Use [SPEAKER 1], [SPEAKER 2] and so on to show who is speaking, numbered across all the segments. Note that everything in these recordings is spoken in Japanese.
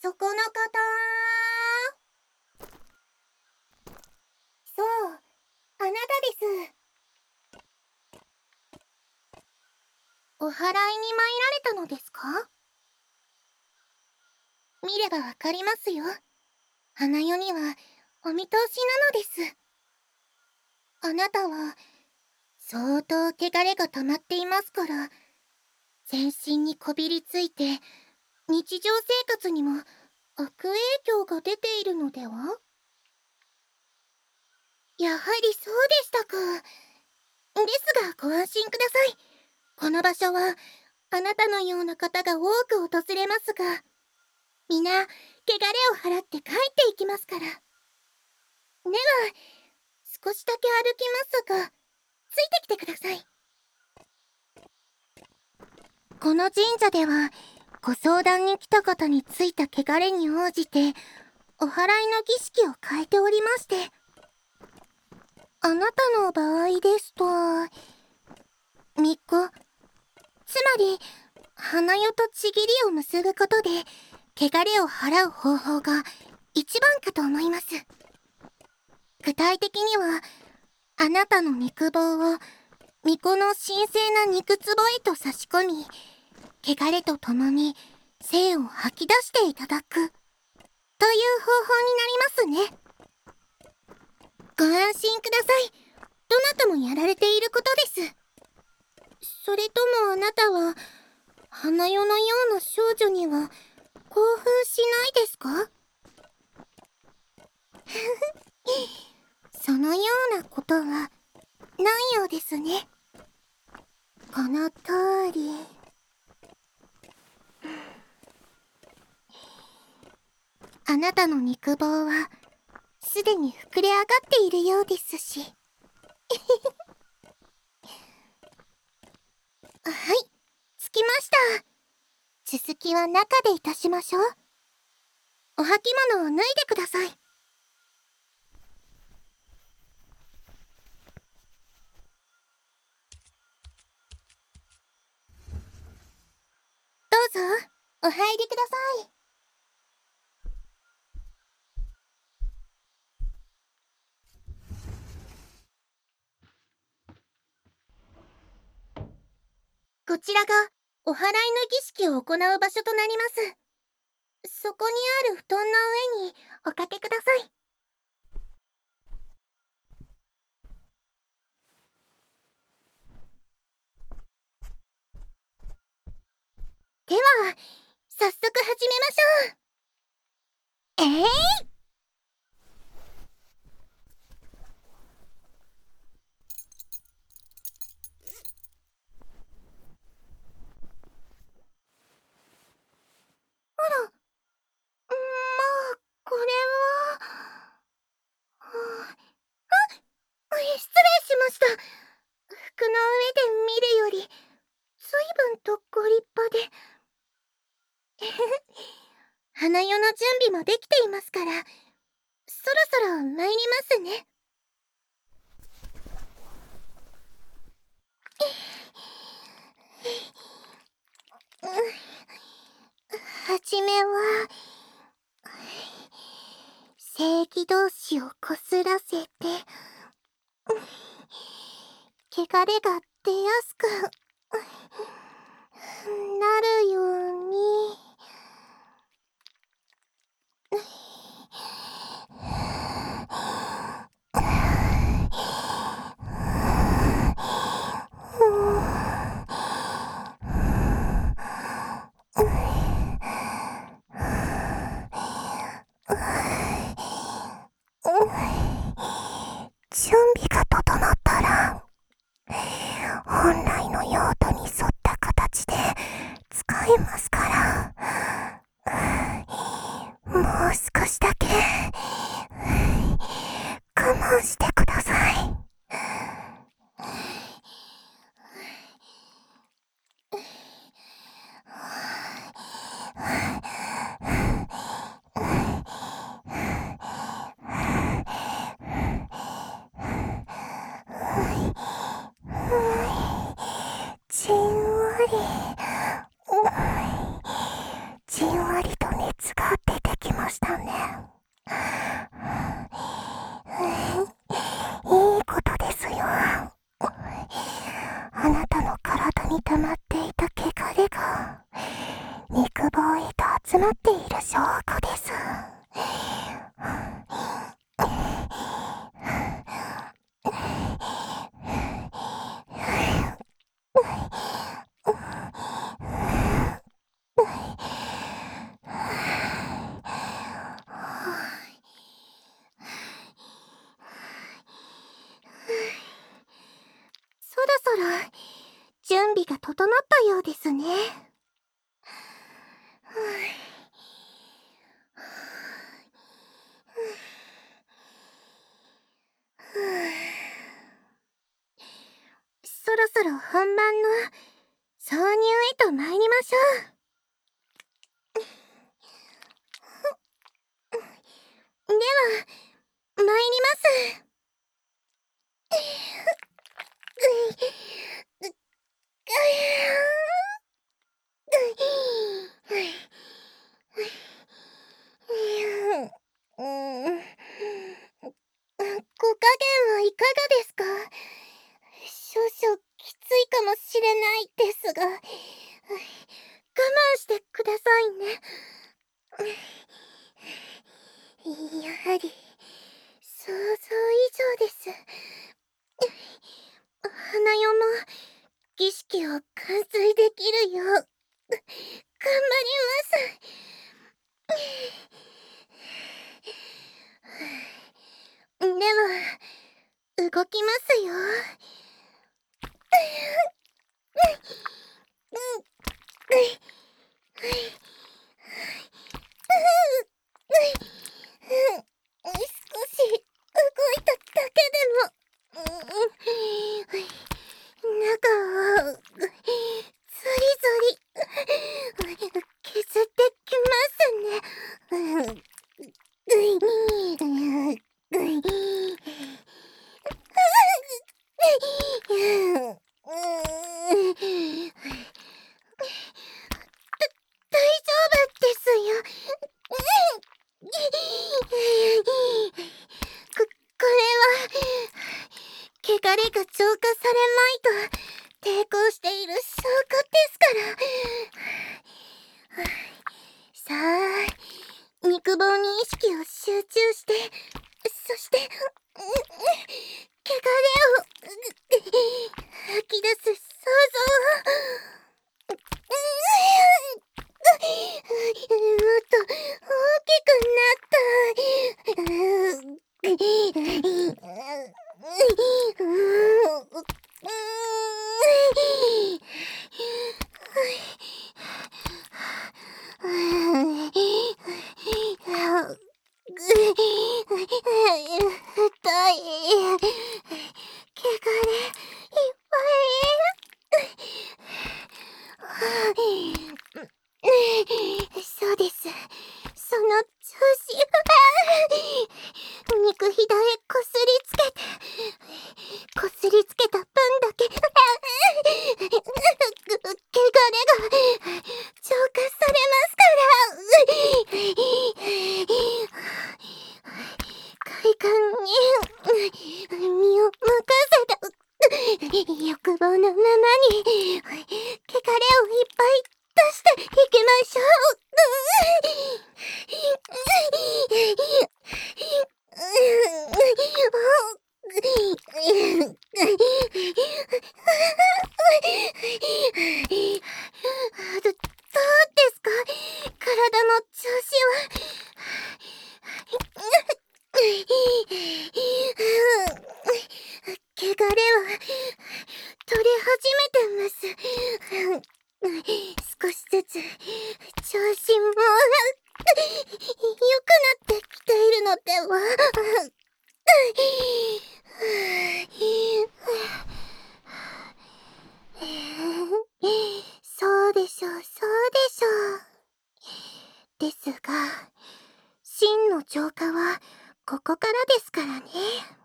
[SPEAKER 1] そこの方。そう、あなたです。お祓いに参られたのですか？見ればわかりますよ。花代にはお見通しなのです。あなたは相当汚れが溜まっていますから、全身にこびりついて日常生活にも悪影響が出ているのでは？やはりそうでしたか。ですがご安心ください。この場所はあなたのような方が多く訪れますが、皆汚れを払って帰っていきますから。では少しだけ歩きますが、ついてきてください。この神社ではご相談に来た方についた汚れに応じてお祓いの儀式を変えておりまして、あなたの場合ですと巫女、つまり花代とちぎりを結ぶことで汚れを払う方法が一番かと思います。具体的にはあなたの肉棒を巫女の神聖な肉壺へと差し込み、汚れとともに精を吐き出していただくという方法になりますね。ご安心ください。どなたもやられていることです。それともあなたは花代のような少女には興奮しないですか？そのようなことはないようですね。この通り。あなたの肉棒はすでに膨れ上がっているようですし。はい、着きました。続きは中でいたしましょう。お履物を脱いでください。どうぞお入りください。こちらがお祓いの儀式を行う場所となります。そこにある布団の上におかけください。では早速始めましょう。あら、まあこれは失礼しました。服の上で見るより随分とご立派で。花代の準備もできていますから、そろそろ参りますね。はじめは正規同士をこすらせて、汚れが出やすくなるように。準備が整ったら本来の用途に沿った形で使いますから、もう少しだけ我慢してください。じんわり、じんわりと熱が出に溜まっていた汚れが肉棒へと集まっている証拠です。そろそろ準備が整ったようですね。そろそろ本番の挿入へと参りましょう。では参ります。ご加減はいかがですか？少々きついかもしれないですが、我慢してくださいね。やはり想像以上です。花代も儀式を完遂できるよう頑張ります。では動きますよ。少し動いただけでも中をゾリゾリ削ってきますね。大丈夫ですよ。これは汚れが浄化されまいと抵抗している証拠ですから。さあ、肉棒に意識を集中して、そして汚れを吐き出す想像を。もっと大きくなった痛い。汚れいっぱい。そうです。その調子。肉ひだへこすりつけて、こすりつけた分だけ汚れが浄化されますから快感に身を任せた欲望のままに汚れをいっぱい出していきましょう。どうですか？体の調子は。汚れは取り始めてます。少しずつ調子も良くなってきているのでは？そうでしょう、そうでしょう。ですが、真の浄化はここからですからね。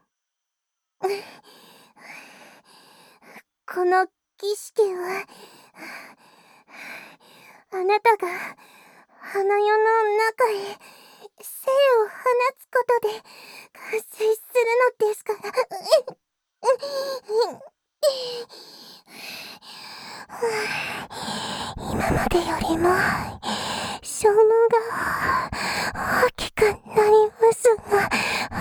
[SPEAKER 1] この儀式は、あなたが花代の中へ生を放つことで完成するのですから。 今までよりも消耗が大きくなりますが、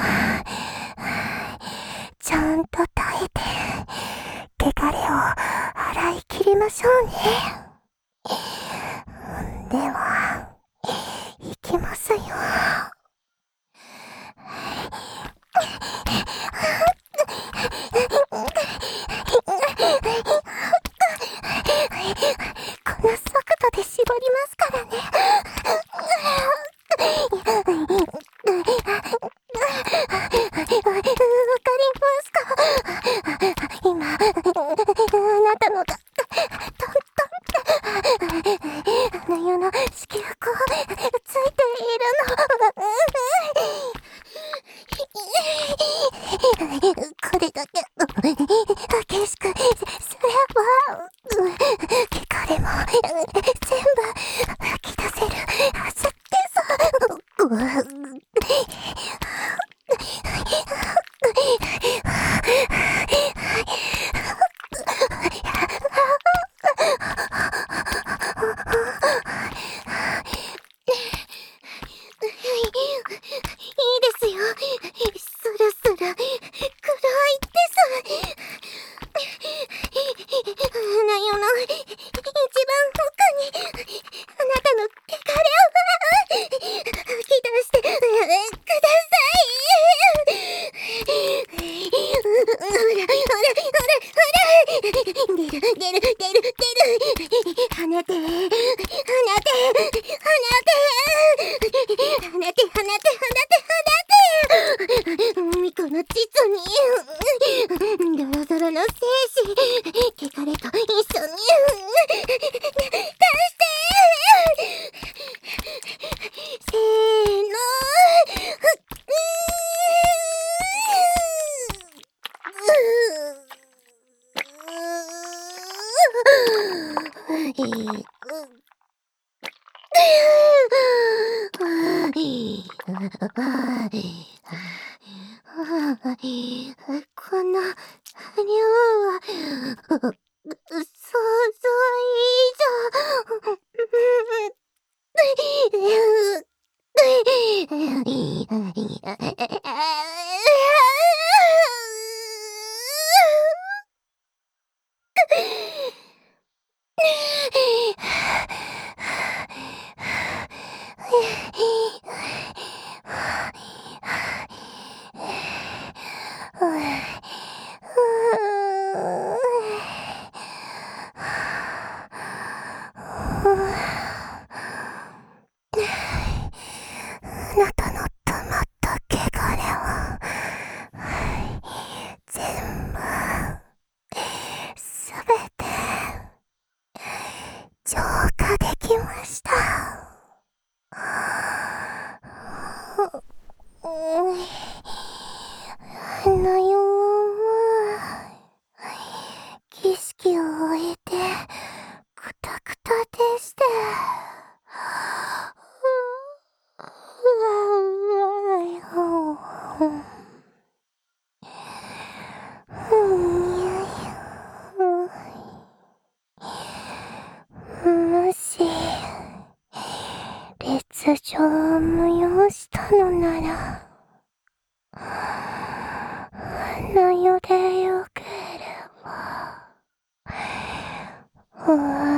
[SPEAKER 1] ちゃんと耐えて汚れを洗い切りましょうね。では行きますよ。この速度で絞りますからね。わかりますか？今、あなたのがトントンってあの世の子宮口ついているの。これだけ激しくすれば汚れも全部吐き出せるはずです。いいですよ。スラスラ暗いです。あの世の一番奥にあなたの汚れを吐き出してください。ほら出る跳ねて跳ねてミコの膣にドロドロの精子汚れと一緒に出してせーのこの量は想像以あなたの溜まった汚れは全部すべて浄化できました。あの世は儀式を終えてくたくたでして、もし列状を催したのなら、あの世でよければ終わ